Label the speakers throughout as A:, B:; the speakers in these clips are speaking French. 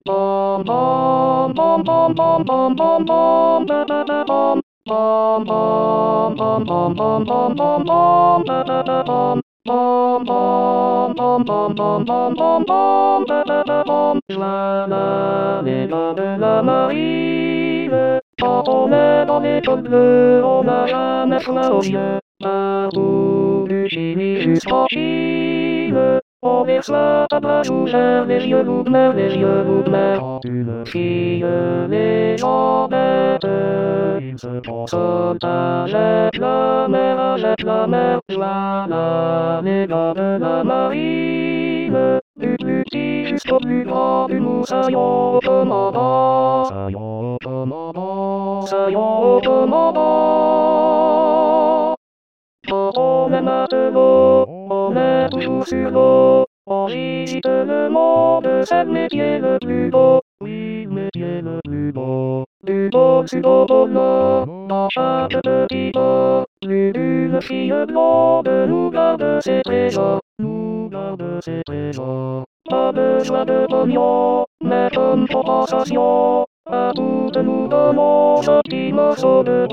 A: Bom bom bom bom bom bom bom bom ba ba ba bom. Bom bom bom bom bom bom bom bom ba ba ba bom. Bom bom bom bom bom bom bom bom ba ba ba bom. La les gars de la marine. Quand on est dans l'école bleue, on n'a jamais froid aux yeux. Partout du Chili jusqu'en Chine. On exploite à bras ouverts les yeux ouverts, les yeux ouverts. Quand une fille les embête, ils se consolent avec la mer, avec la mer. Voilà les gars de la marine. Du plus petit jusqu'au plus grand, du moussaillon au commandant. Saillon au commandant, saillon au commandant. Quand on est matelot, on est toujours sur l'eau. On visite le monde, c'est le métier le plus beau. Oui, le métier le plus beau. Du beau sud au pôle nord, dans chaque petit port. Plus d'une fille blonde nous garde ses trésors. Nous garde ses trésors. Pas besoin de pognon, mais comme compensation. À toutes nous donnons un petit morceau de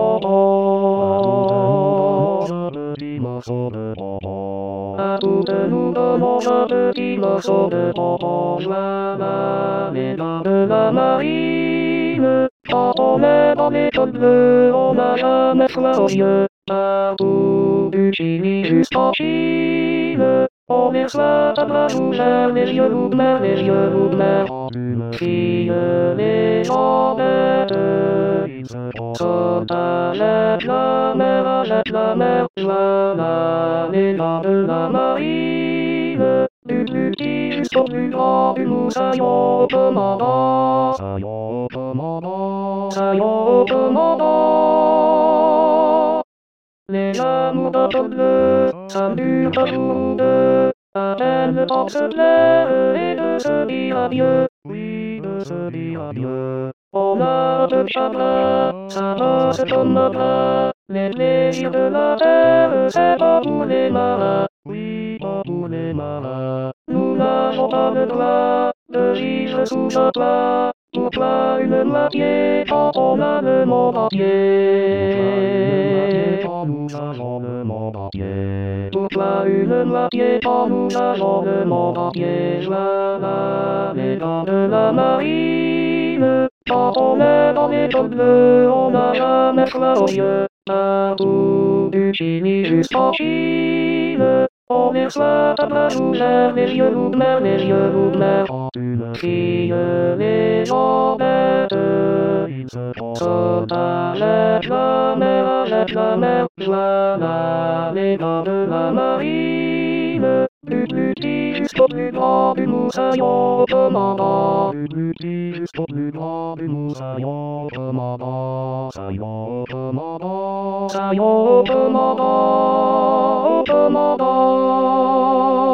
A: bonbon. Un petit morceau de bonbon. À toutes nous donnons un petit morceau de bonbon. Voilà les gars de la marine. Quand on est dans l'école bleue, on n'a jamais froid aux yeux. Partout du Chili jusqu'en Chine. On exploite à bras ouverts, les yeux ouverts, les yeux ouverts. Quand une fille les embête, ils se consolent avec la mer, avec la mer. Voilà les gars de la marine. Du plus petit jusqu'au plus grand, du moussaillon au commandant. Saillon au commandant, saillon au commandant. Les amours d'un pôle bleu, ça dure un jour ou deux. À peine le temps de se plaire et de se dire adieu. Oui, de se dire adieu. On a un peu de chagrin, ça danse comme un bras. Les plaisirs de la terre, c'est pas pour les marins. Oui, pas pour les marins. Nous n'avons pas le droit de vivre sous un toit. Pourquoi une moitié quand on a le monde entier? Quand nous avons le monde entier. Pourquoi une moitié quand nous avons le monde entier? Voilà les gars de la marine. Quand on est dans l'école bleue, on n'a jamais froid aux yeux. Partout du Chili jusqu'en Chine. On exploite à bras ouverts, les yeux ouverts, les yeux ouverts. Quand une fille les embête, ils se consolent avec la mer, avec la mer. Voilà les gars de la marine. Du plus petit jusqu'au plus grand, du moussaillon au commandant. Du plus petit jusqu'au plus grand, du moussaillon au commandant. Saillon au commandant, saillon au commandant, au commandant.